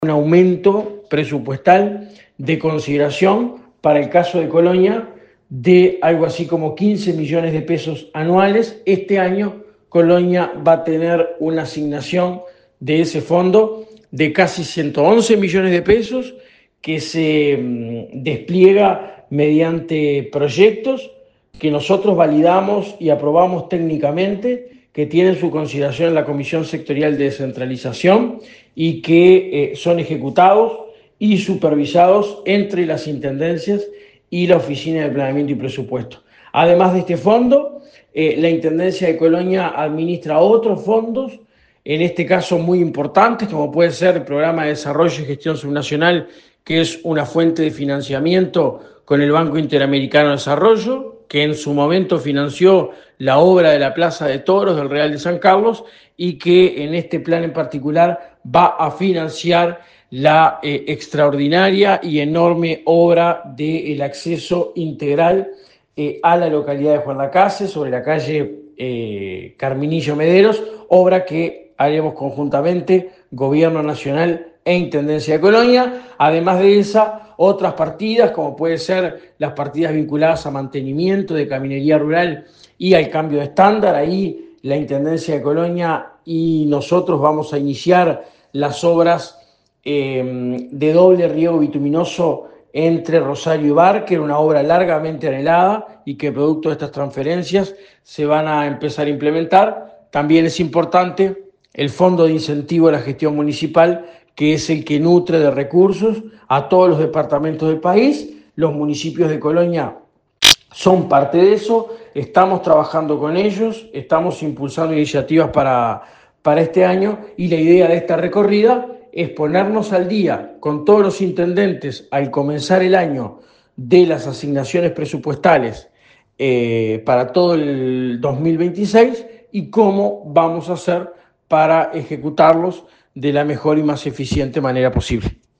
un aumento presupuestal de consideración para el caso de Colonia de algo así como 15 millones de pesos anuales. Este año Colonia va a tener una asignación de ese fondo de casi 111 millones de pesos que se despliega mediante proyectos que nosotros validamos y aprobamos técnicamente, que tienen su consideración en la Comisión Sectorial de Descentralización y que son ejecutados y supervisados entre las intendencias y la Oficina de Planeamiento y Presupuesto. Además de este fondo, la Intendencia de Colonia administra otros fondos, en este caso muy importantes, como puede ser el Programa de Desarrollo y Gestión Subnacional, que es una fuente de financiamiento con el Banco Interamericano de Desarrollo, que en su momento financió la obra de la Plaza de Toros del Real de San Carlos y que en este plan en particular va a financiar la extraordinaria y enorme obra del acceso integral a la localidad de Juan Lacase, sobre la calle Carminillo Mederos, obra que haremos conjuntamente Gobierno Nacional e Intendencia de Colonia. Además de esa, otras partidas, como pueden ser las partidas vinculadas a mantenimiento de caminería rural y al cambio de estándar. Ahí la Intendencia de Colonia y nosotros vamos a iniciar las obras de doble riego bituminoso entre Rosario y Bar, que era una obra largamente anhelada y que producto de estas transferencias se van a empezar a implementar. También es importante el Fondo de Incentivo a la Gestión Municipal, que es el que nutre de recursos a todos los departamentos del país. Los municipios de Colonia son parte de eso, estamos trabajando con ellos, estamos impulsando iniciativas para este año y la idea de esta recorrida es ponernos al día con todos los intendentes al comenzar el año de las asignaciones presupuestales para todo el 2026 y cómo vamos a hacer para ejecutarlos de la mejor y más eficiente manera posible.